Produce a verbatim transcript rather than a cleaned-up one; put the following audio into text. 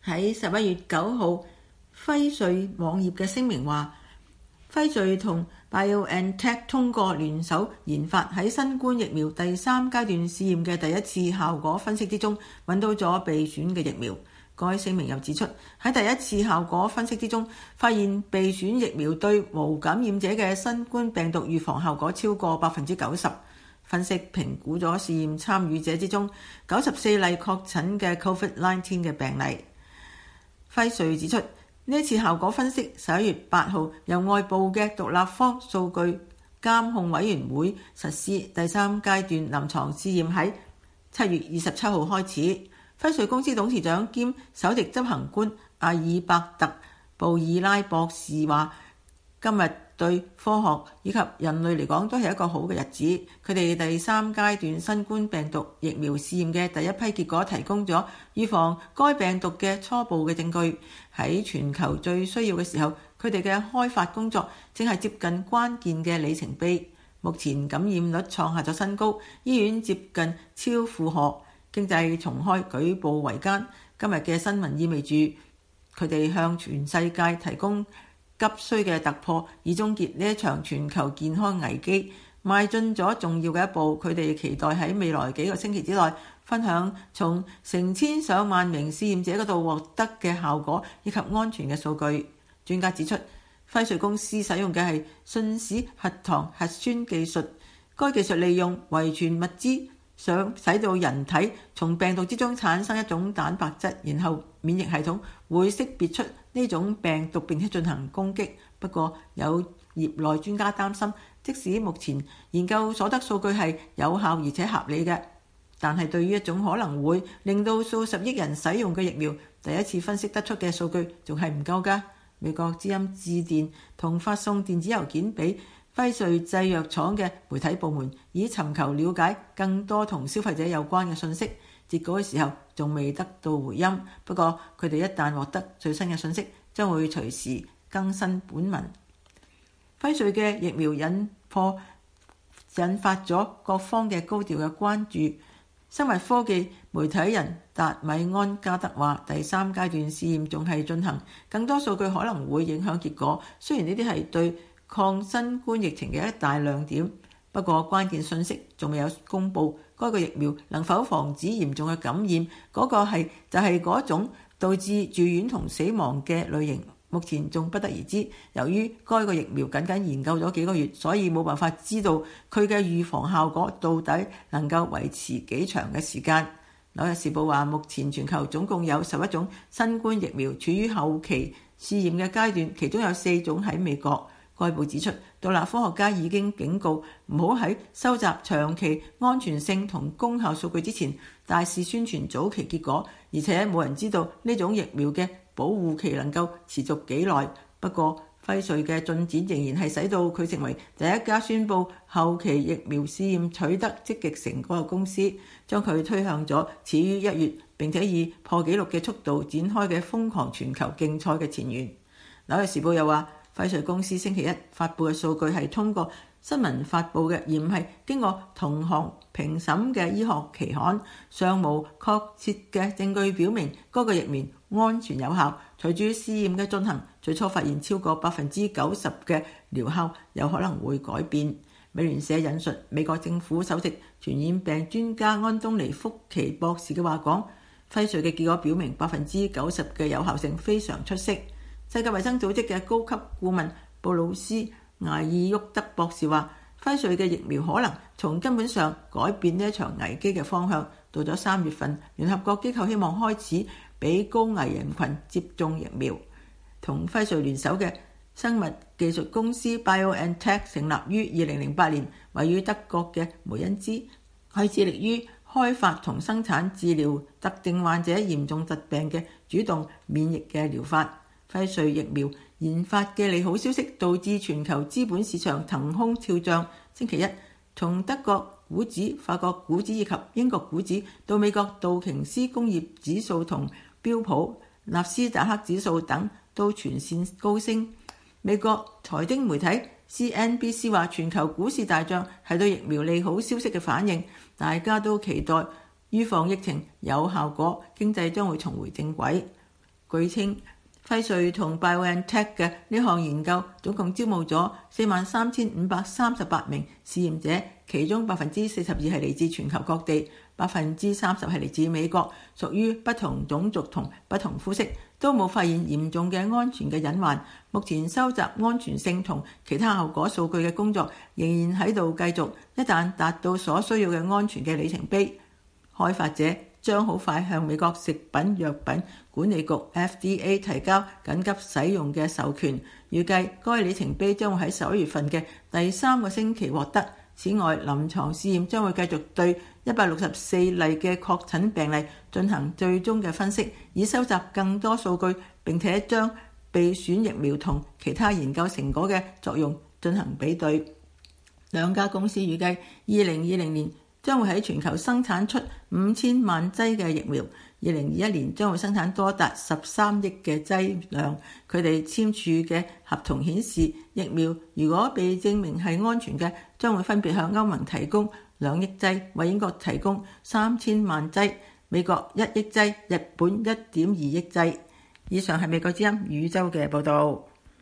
喺十一月九號，輝瑞網頁嘅聲明話，輝瑞同 BioNTech 通過聯手研發喺新冠疫苗第三階段試驗嘅第一次效果分析之中揾到咗備選嘅疫苗。該聲明又指出，喺第一次效果分析之中發現備選疫苗對無感染者嘅新冠病毒預防效果超過百分之九十。分析評估咗試驗參與者之中九十四例確診嘅 Covid 十九 嘅病例。輝瑞指出，呢一次效果分析十一月八號由外部嘅獨立科數據監控委員會實施第三階段臨床試驗，喺七月二十七號開始。輝瑞公司董事長兼首席執行官阿爾伯特·布爾拉博士話，今日對科學以及人類嚟講都係一個好嘅日子。佢哋第三階段新冠病毒疫苗試驗嘅第一批結果提供咗預防該病毒嘅初步嘅證據。喺全球最需要嘅時候，佢哋嘅開發工作正係接近關鍵嘅里程碑。目前感染率創下咗新高，醫院接近超負荷，經濟重開舉步維艱。今日嘅新聞意味住佢哋向全世界提供急需嘅突破，以終結呢一場全球健康危機，邁進咗重要嘅一步。佢哋期待喺未來幾個星期之內分享從成千上萬名試驗者嗰度獲得嘅效果以及安全嘅數據。專家指出，輝瑞公司使用嘅係信使核糖核酸技術，該技術利用遺傳物質想使到人體從病毒之中產生一種蛋白質，然後免疫系統會識別出呢種病毒並且進行攻擊。不過有業內專家擔心，即使目前研究所得數據係有效而且合理嘅，但係對於一種可能會令到數十億人使用嘅疫苗，第一次分析得出嘅數據仲係唔夠㗎。美國之音致電同發送電子郵件俾輝瑞製藥廠嘅媒體部門，以尋求了解更多同消費者有關嘅信息。截稿嘅時候仲未得到回音，不過佢哋一旦獲得最新嘅信息，將會隨時更新本文。輝瑞嘅疫苗引破引發咗各方嘅高調嘅關注。生物科技媒體人達米安加德話，第三階段試驗仲係進行，更多數據可能會影響結果。雖然呢啲係對抗新冠疫情嘅一大亮點，不過關鍵信息仲未有公布。該個疫苗能否防止嚴重嘅感染，嗰、那個係就係、是、嗰種導致住院同死亡嘅類型，目前仲不得而知。由於該個疫苗僅僅研究咗幾個月，所以冇辦法知道佢嘅預防效果到底能夠維持幾長嘅時間。紐約時報話，目前全球總共有十一種新冠疫苗處於後期試驗嘅階段，其中有四種喺美國。該報指出，獨立科學家已經警告唔好喺收集長期安全性同功效數據之前大肆宣傳早期結果，而且冇人知道呢種疫苗嘅保護期能夠持續幾耐。不過輝瑞嘅進展仍然係使到佢成為第一家宣布後期疫苗試驗取得積極成果嘅公司，將佢推向咗始於一月並且以破紀錄嘅速度展開嘅瘋狂全球競賽嘅前沿。紐約時報又話，輝瑞公司星期一發布嘅數據係通過新聞發布嘅，而唔係經過同行評審嘅醫學期刊，尚無確切嘅證據表明嗰個疫苗安全有效。隨住試驗嘅進行，最初發現超過百分之九十嘅療效有可能會改變。美聯社引述美國政府首席傳染病專家安東尼福奇博士嘅話講，輝瑞嘅結果表明百分之九十嘅有效性非常出色。世界衛生組織嘅高級顧問布魯斯·艾爾沃德博士話，輝瑞嘅疫苗可能從根本上改變呢一場危機嘅方向。到咗三月份，聯合國機構希望開始俾高危人群接種疫苗。同輝瑞聯手嘅生物技術公司 BioNTech 成立於二零零八年，位於德國嘅梅恩茲，係致力於開發同生產治療特定患者嚴重疾病嘅主動免疫嘅療法。輝瑞疫苗研發嘅利好消息導致全球資本市場騰空跳漲。星期一，從德國股指、法國股指以及英國股指到美國道瓊斯工業指數同標普納斯達克指數等都全線高升。美國財經媒體 C N B C 話，全球股市大漲係對疫苗利好消息嘅反應，大家都期待預防疫情有效果，經濟將會重回正軌。 據稱，輝瑞同 BioNTech 嘅呢項研究總共招募咗四萬三千五百三十八名試驗者，其中百分之四十二係嚟自全球各地，百分之三十係嚟自美國，屬於不同種族同不同膚色，都冇發現嚴重嘅安全嘅隱患。目前收集安全性同其他後果數據嘅工作仍然喺度繼續，一旦達到所需要嘅安全嘅里程碑，開發者將好快向美國食品藥品管理局 F D A 提交緊急使用嘅授權，預計該里程碑將會喺十一月份嘅第三個星期獲得。此外，臨床試驗將會繼續對一百六十四例嘅確診病例進行最終嘅分析，以收集更多數據，並且將備選疫苗同其他研究成果嘅作用進行比對。兩家公司預計二零二零年將會喺全球生產出五千萬劑嘅疫苗，二零二一年將會生產多達十三億嘅劑量。佢哋簽署嘅合同顯示，疫苗如果被證明係安全嘅，將會分別向歐盟提供兩億劑，為英國提供三千萬劑，美國一億劑，日本一點二億劑。以上係美國之音宇宙嘅報導。